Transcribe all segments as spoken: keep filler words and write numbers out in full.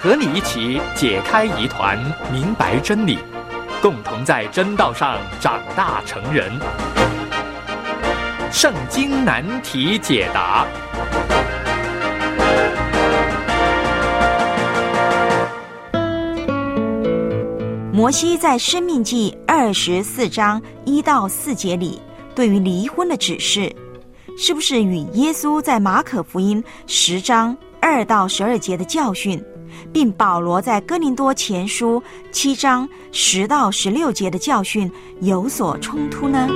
和你一起解开疑团，明白真理，共同在真道上长大成人。圣经难题解答。 摩西在申命记二十四章一到四节里对于离婚的指示，是不是与耶稣在马可福音十章二到十二节的教训，并保罗在哥林多前书七章十到十六节的教训有所冲突呢？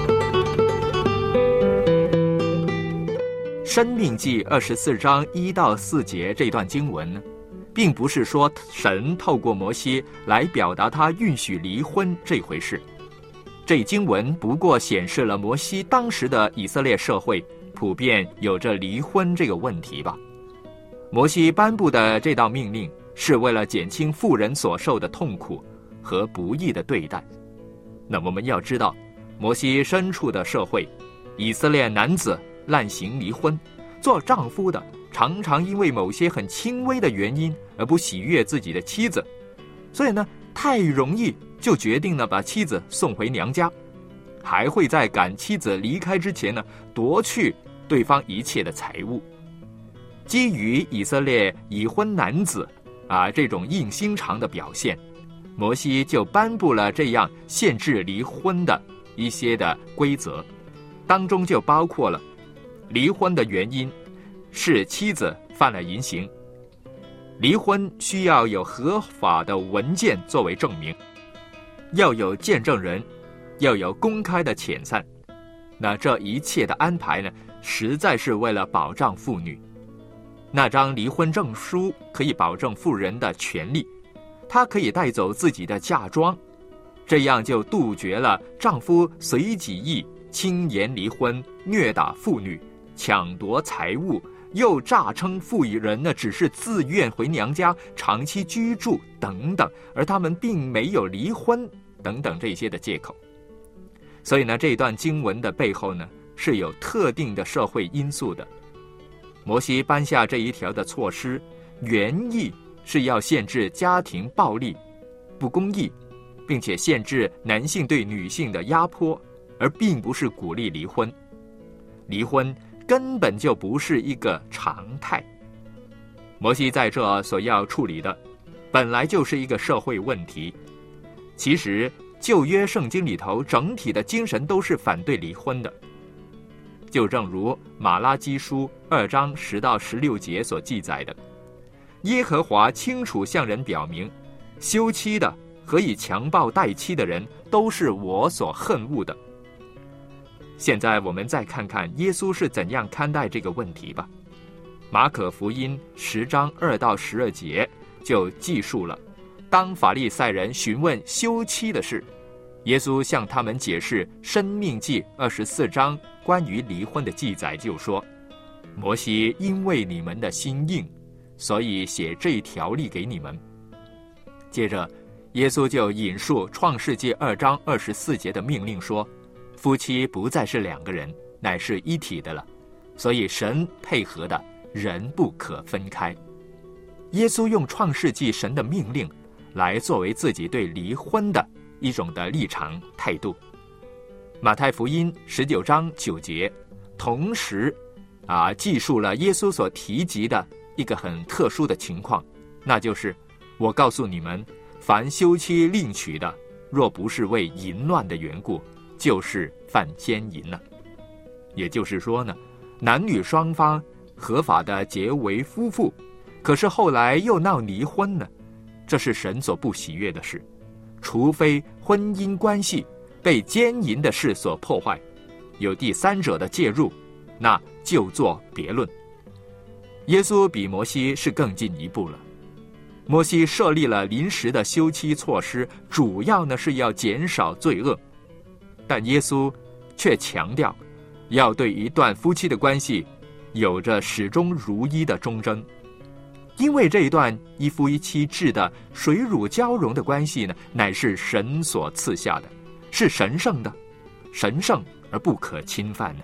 申命记二十四章一到四节这段经文呢，并不是说神透过摩西来表达他允许离婚这回事。这经文不过显示了摩西当时的以色列社会普遍有着离婚这个问题吧。摩西颁布的这道命令是为了减轻妇人所受的痛苦和不义的对待。那我们要知道，摩西身处的社会，以色列男子滥行离婚，做丈夫的常常因为某些很轻微的原因而不喜悦自己的妻子，所以呢，太容易就决定了把妻子送回娘家，还会在赶妻子离开之前呢，夺去对方一切的财物。基于以色列已婚男子啊这种硬心肠的表现，摩西就颁布了这样限制离婚的一些的规则，当中就包括了离婚的原因是妻子犯了淫行，离婚需要有合法的文件作为证明，要有见证人，要有公开的遣散。那这一切的安排呢，实在是为了保障妇女。那张离婚证书可以保证妇人的权利，她可以带走自己的嫁妆，这样就杜绝了丈夫随己意轻言离婚、虐打妇女、抢夺财物，又诈称妇人呢只是自愿回娘家长期居住等等，而他们并没有离婚等等这些的借口。所以呢，这段经文的背后呢，是有特定的社会因素的。摩西颁下这一条的措施，原意是要限制家庭暴力、不公义，并且限制男性对女性的压迫，而并不是鼓励离婚。离婚根本就不是一个常态。摩西在这所要处理的，本来就是一个社会问题。其实旧约圣经里头整体的精神都是反对离婚的，就正如马拉基书二章十到十六节所记载的，耶和华清楚向人表明，休妻的和以强暴待妻的人都是我所恨恶的。现在我们再看看耶稣是怎样看待这个问题吧。马可福音十章二到十二节就记述了，当法利赛人询问休妻的事，耶稣向他们解释申命记二十四章关于离婚的记载，就说，摩西因为你们的心硬，所以写这条例给你们。接着耶稣就引述创世纪二章二十四节的命令说，夫妻不再是两个人，乃是一体的了，所以神配合的人不可分开。耶稣用创世纪神的命令来作为自己对离婚的一种的立场态度。马太福音十九章九节同时啊记述了耶稣所提及的一个很特殊的情况，那就是我告诉你们，凡休妻另娶的，若不是为淫乱的缘故，就是犯奸淫了。也就是说呢，男女双方合法的结为夫妇，可是后来又闹离婚呢，这是神所不喜悦的事。除非婚姻关系被奸淫的事所破坏，有第三者的介入，那就做别论。耶稣比摩西是更进一步了。摩西设立了临时的休妻措施，主要呢是要减少罪恶，但耶稣却强调要对一段夫妻的关系有着始终如一的忠贞，因为这一段一夫一妻制的水乳交融的关系呢，乃是神所赐下的，是神圣的，神圣而不可侵犯的。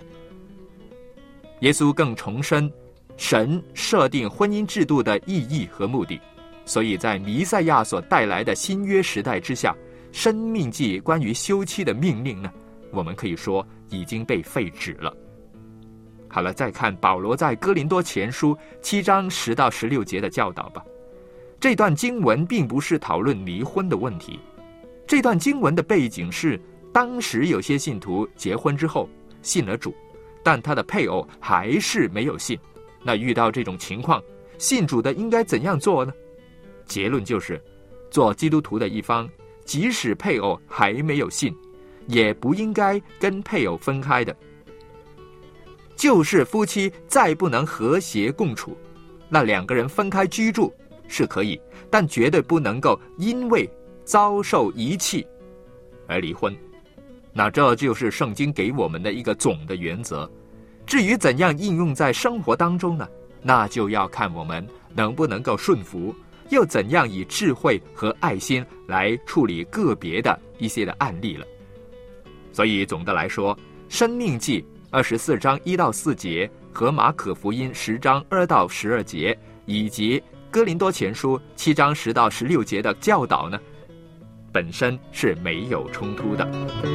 耶稣更重申神设定婚姻制度的意义和目的， 所以在弥赛亚所带来的新约时代之下，申命记关于休妻的命令呢，我们可以说已经被废止了。好了，再看保罗在哥林多前书七章十到十六节的教导吧。这段经文并不是讨论离婚的问题，这段经文的背景是，当时有些信徒结婚之后信了主，但他的配偶还是没有信。那遇到这种情况，信主的应该怎样做呢？结论就是，做基督徒的一方，即使配偶还没有信，也不应该跟配偶分开的。就是夫妻再不能和谐共处，那两个人分开居住是可以，但绝对不能够因为遭受遗弃而离婚。那这就是圣经给我们的一个总的原则。至于怎样应用在生活当中呢，那就要看我们能不能够顺服，又怎样以智慧和爱心来处理个别的一些的案例了。所以总的来说，申命记二十四章一到四节和马可福音十章二到十二节，以及哥林多前书七章十到十六节的教导呢，本身是没有冲突的。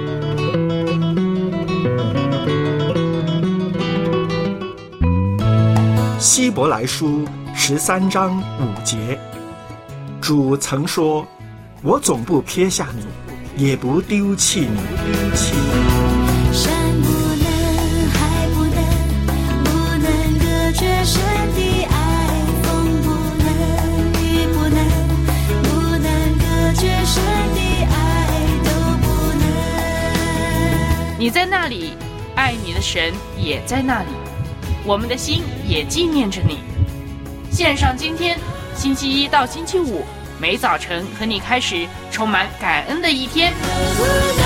希伯来书十三章五节，主曾说：“我总不撇下你，也不丢弃你。” 山不能，海不能，不能隔绝神的爱；风不能，雨不能，不能隔绝神的爱，都不能。 你在那里，爱你的神也在那里，我们的心也纪念着你。献上今天星期一到星期五每早晨和你开始充满感恩的一天。